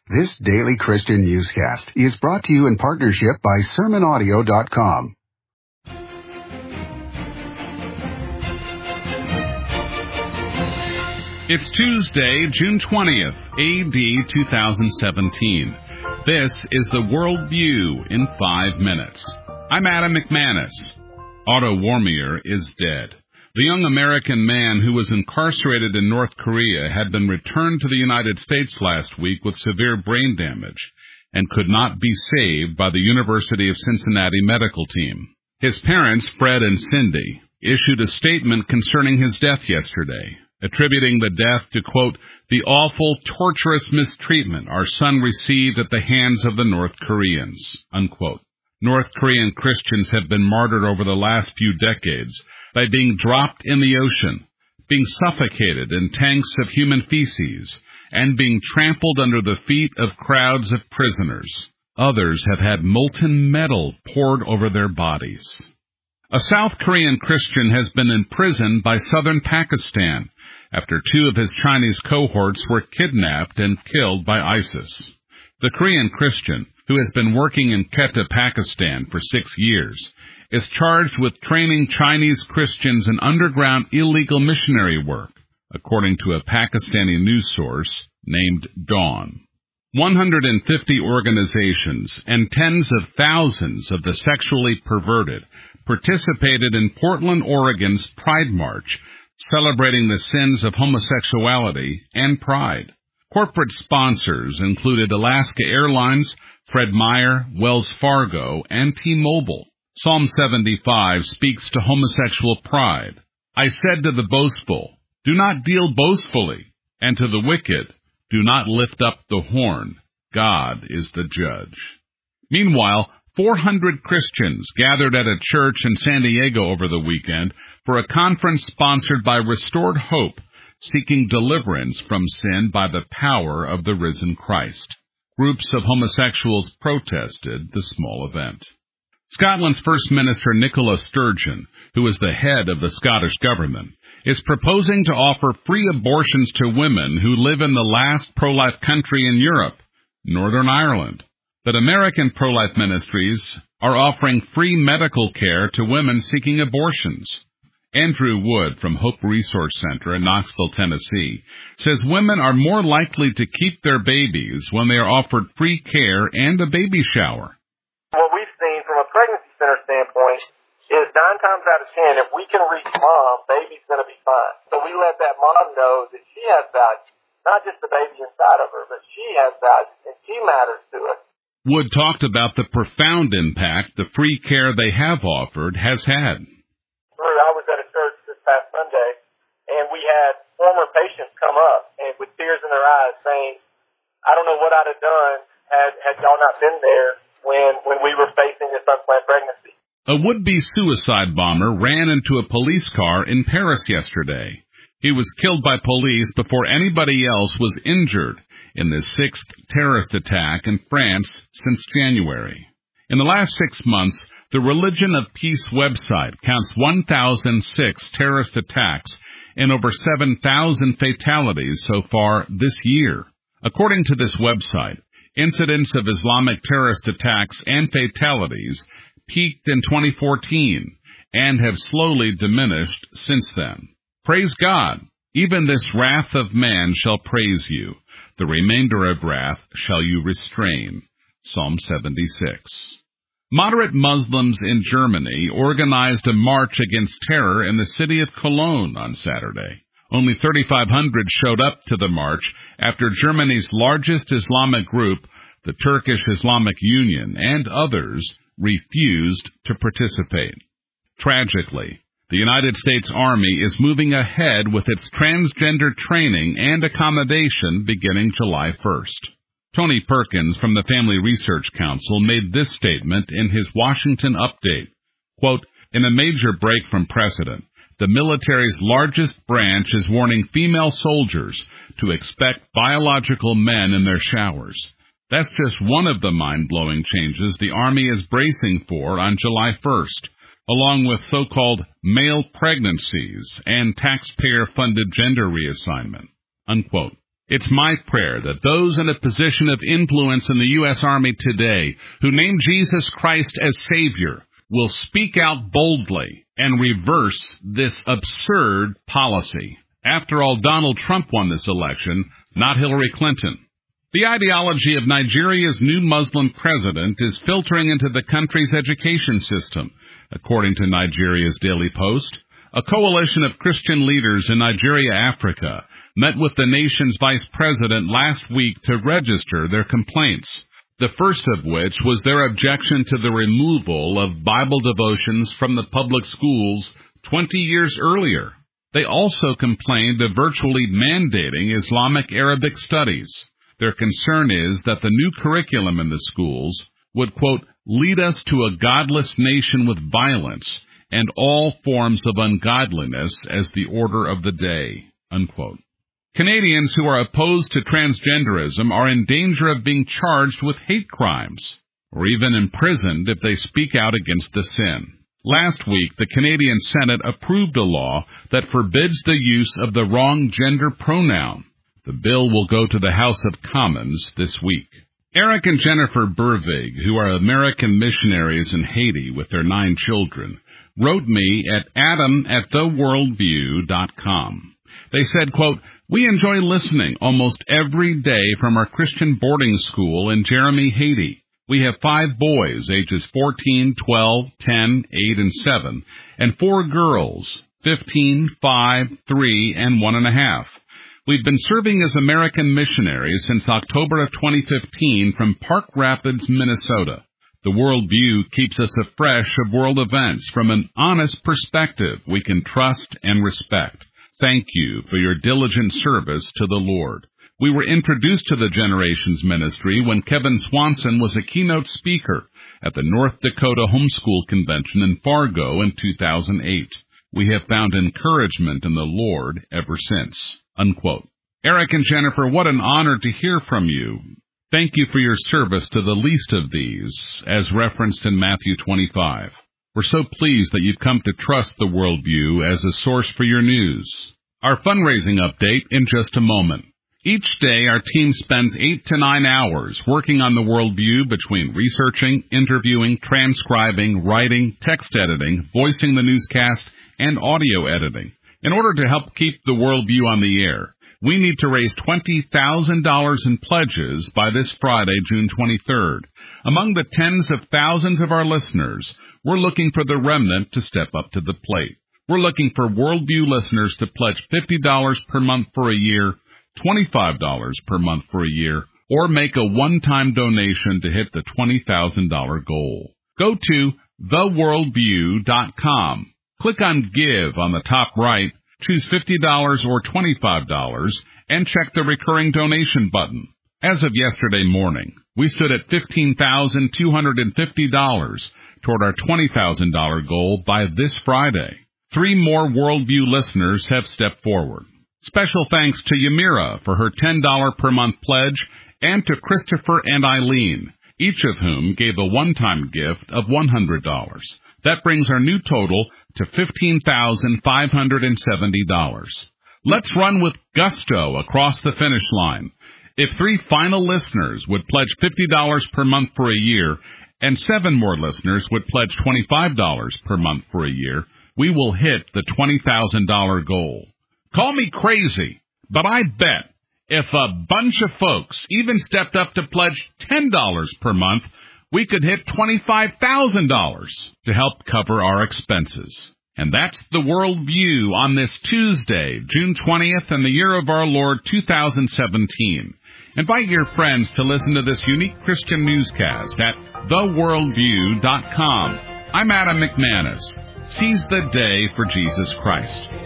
This daily Christian newscast is brought to you in partnership by SermonAudio.com. It's Tuesday, June 20th, A.D. 2017. This is the World View in 5 minutes. I'm Adam McManus. Otto Warmbier is dead. The young American man who was incarcerated in North Korea had been returned to the United States last week with severe brain damage and could not be saved by the University of Cincinnati medical team. His parents, Fred and Cindy, issued a statement concerning his death yesterday, attributing the death to, quote, the awful, torturous mistreatment our son received at the hands of the North Koreans, unquote. North Korean Christians have been martyred over the last few decades by being dropped in the ocean, being suffocated in tanks of human feces, and being trampled under the feet of crowds of prisoners. Others have had molten metal poured over their bodies. A South Korean Christian has been imprisoned by southern Pakistan after 2 of his Chinese cohorts were kidnapped and killed by ISIS. The Korean Christian, who has been working in Quetta, Pakistan for 6 years, is charged with training Chinese Christians in underground illegal missionary work, according to a Pakistani news source named Dawn. 150 organizations and tens of thousands of the sexually perverted participated in Portland, Oregon's Pride March, celebrating the sins of homosexuality and pride. Corporate sponsors included Alaska Airlines, Fred Meyer, Wells Fargo, and T-Mobile. Psalm 75 speaks to homosexual pride. I said to the boastful, do not deal boastfully, and to the wicked, do not lift up the horn. God is the judge. Meanwhile, 400 Christians gathered at a church in San Diego over the weekend for a conference sponsored by Restored Hope, seeking deliverance from sin by the power of the risen Christ. Groups of homosexuals protested the small event. Scotland's First Minister Nicola Sturgeon, who is the head of the Scottish government, is proposing to offer free abortions to women who live in the last pro-life country in Europe, Northern Ireland. But American pro-life ministries are offering free medical care to women seeking abortions. Andrew Wood from Hope Resource Center in Knoxville, Tennessee, says women are more likely to keep their babies when they are offered free care and a baby shower. What we've seen from a pregnancy center standpoint is 9 times out of 10, if we can reach mom, baby's going to be fine. So we let that mom know that she has value, not just the baby inside of her, but she has value, and she matters to us. Wood talked about the profound impact the free care they have offered has had. I was at a church this past Sunday, and we had former patients come up and with tears in their eyes saying, I don't know what I'd have done had y'all not been there when we were facing this unplanned pregnancy. A would-be suicide bomber ran into a police car in Paris yesterday. He was killed by police before anybody else was injured in the 6th terrorist attack in France since January. In the last 6 months, the Religion of Peace website counts 1,006 terrorist attacks and over 7,000 fatalities so far this year. According to this website, incidents of Islamic terrorist attacks and fatalities peaked in 2014 and have slowly diminished since then. Praise God! Even this wrath of man shall praise you. The remainder of wrath shall you restrain. Psalm 76. Moderate Muslims in Germany organized a march against terror in the city of Cologne on Saturday. Only 3,500 showed up to the march after Germany's largest Islamic group, the Turkish Islamic Union, and others refused to participate. Tragically, the United States Army is moving ahead with its transgender training and accommodation beginning July 1st. Tony Perkins from the Family Research Council made this statement in his Washington update. Quote, in a major break from precedent, the military's largest branch is warning female soldiers to expect biological men in their showers. That's just one of the mind-blowing changes the Army is bracing for on July 1st, along with so-called male pregnancies and taxpayer-funded gender reassignment. Unquote. It's my prayer that those in a position of influence in the U.S. Army today who name Jesus Christ as Savior will speak out boldly and reverse this absurd policy. After all, Donald Trump won this election, not Hillary Clinton. The ideology of Nigeria's new Muslim president is filtering into the country's education system, according to Nigeria's Daily Post. A coalition of Christian leaders in Nigeria, Africa, met with the nation's vice president last week to register their complaints, the first of which was their objection to the removal of Bible devotions from the public schools 20 years earlier. They also complained of virtually mandating Islamic Arabic studies. Their concern is that the new curriculum in the schools would, quote, lead us to a godless nation with violence and all forms of ungodliness as the order of the day, unquote. Canadians who are opposed to transgenderism are in danger of being charged with hate crimes, or even imprisoned if they speak out against the sin. Last week, the Canadian Senate approved a law that forbids the use of the wrong gender pronoun. The bill will go to the House of Commons this week. Eric and Jennifer Burvig, who are American missionaries in Haiti with their 9 children, wrote me at adam@theworldview.com. They said, quote, we enjoy listening almost every day from our Christian boarding school in Jeremy, Haiti. We have 5 boys, ages 14, 12, 10, 8, and 7, and 4 girls, 15, 5, 3, and 1.5. We've been serving as American missionaries since October of 2015 from Park Rapids, Minnesota. The Worldview keeps us afresh of world events from an honest perspective we can trust and respect. Thank you for your diligent service to the Lord. We were introduced to the Generations Ministry when Kevin Swanson was a keynote speaker at the North Dakota Homeschool Convention in Fargo in 2008. We have found encouragement in the Lord ever since, unquote. Eric and Jennifer, what an honor to hear from you. Thank you for your service to the least of these, as referenced in Matthew 25. We're so pleased that you've come to trust the Worldview as a source for your news. Our fundraising update in just a moment. Each day, our team spends 8 to 9 hours working on the Worldview between researching, interviewing, transcribing, writing, text editing, voicing the newscast, and audio editing. In order to help keep the Worldview on the air, we need to raise $20,000 in pledges by this Friday, June 23rd. Among the tens of thousands of our listeners, we're looking for the remnant to step up to the plate. We're looking for Worldview listeners to pledge $50 per month for a year, $25 per month for a year, or make a one-time donation to hit the $20,000 goal. Go to theworldview.com. Click on Give on the top right, choose $50 or $25, and check the recurring donation button. As of yesterday morning, we stood at $15,250 toward our $20,000 goal by this Friday. 3 more Worldview listeners have stepped forward. Special thanks to Yamira for her $10 per month pledge and to Christopher and Eileen, each of whom gave a one-time gift of $100. That brings our new total to $15,570. Let's run with gusto across the finish line. If 3 final listeners would pledge $50 per month for a year, and 7 more listeners would pledge $25 per month for a year, we will hit the $20,000 goal. Call me crazy, but I bet if a bunch of folks even stepped up to pledge $10 per month, we could hit $25,000 to help cover our expenses. And that's the Worldview on this Tuesday, June 20th, in the year of our Lord 2017. Invite your friends to listen to this unique Christian newscast at theworldview.com. I'm Adam McManus. Seize the day for Jesus Christ.